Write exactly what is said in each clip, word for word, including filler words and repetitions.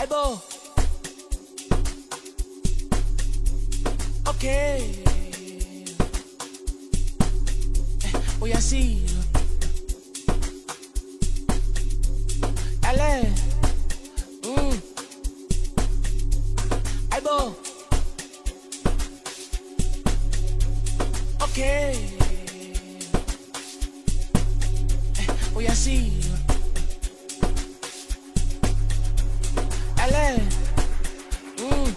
Aibo. Okay. We are see. Ale. Mm. Aibo. Okay. We are see. Ale. Mm.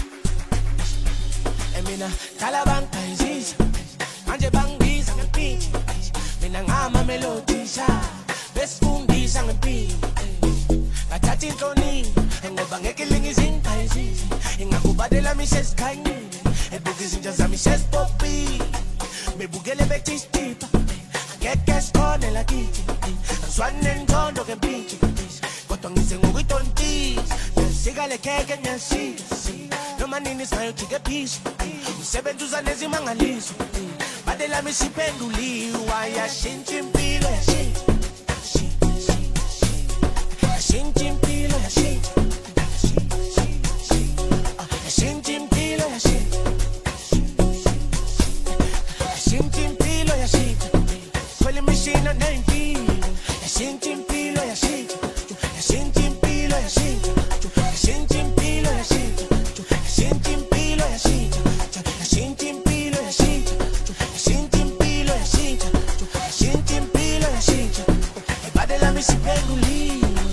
Emina Calaban Paisis. Anje Bangis and the beach. Minangama melodisha. Best fundis and the beach. Atatin Tony. And the Bangekiling is in Paisis. In Akubadela Misses Kanye. And Bookies in Jazza Misses Poppy. Me Bugele Betis deep. Get gas corner like it. And Swan and John Dog and Beach. Cotton is in Witon Tees. Sigale cake and see. No man in his mind to get peace. Seven to Zanezi Mangalis. But they let me see penduli. Why I shin chimpilo, I shin. I shin chimpilo, I shin. I shin chimpilo, I shin. I shin chimpilo, I shin. Calling machine on nineteen. I shin chimpilo, I shin. I shin chimpilo, I shin. I shin chimpilo, I shin. I shin chimpilo, I shin. I shin chimpilo, I shin. I shin chimpilo, I shin. I shin chimpilo, I shin. E badela mi si penduli.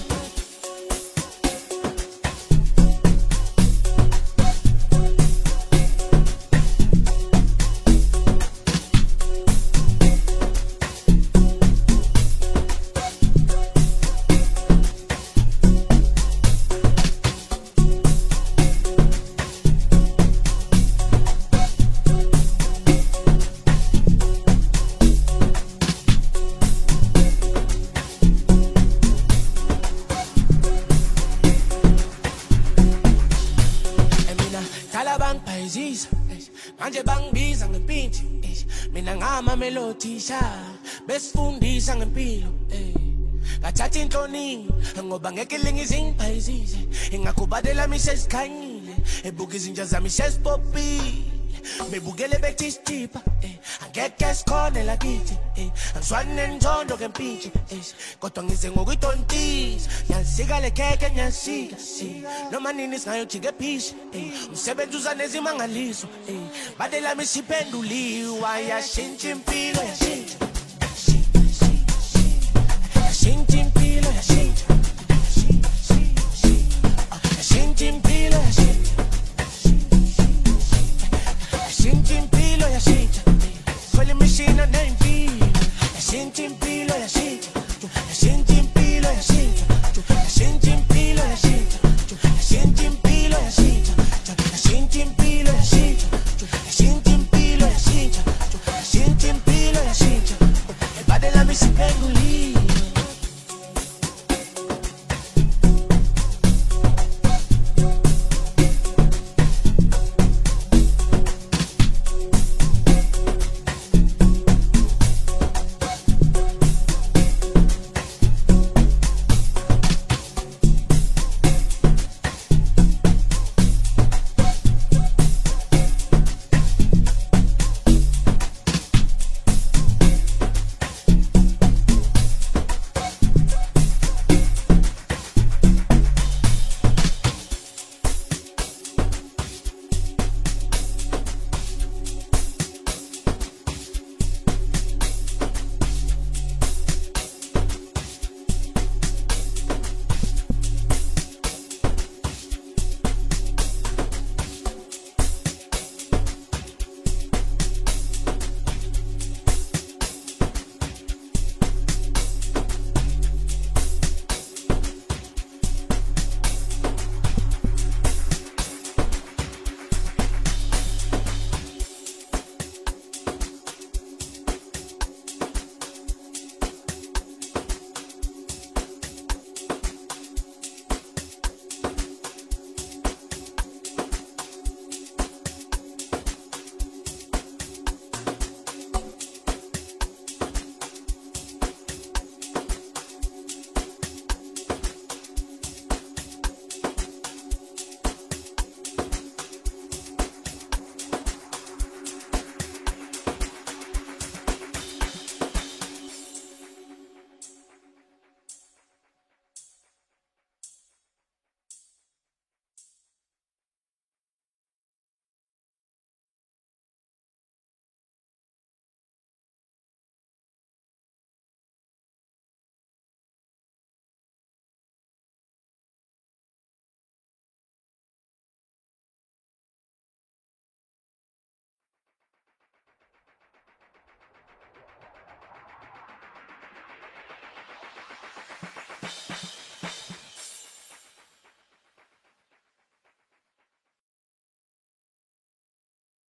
Calaban Paisis, Manje Bangis and the pinch, Minangama melodisha, best fundis and the pillow, Kachatin Tony, and Obangekiling is in Paisis, in Akubadela Misses Kanye, a book is in Jazza Misses Poppy. Me Bugele Betis deep, and get gas corner like it, and Swan and John Dog and Peach, Cotton is in Witon Tees, Yan Sigale cake and Yan see, no man in his mind to get peace, Seven to Zanezi Mangalis, but they let me see penduli, why I shin chimpilo, I shin.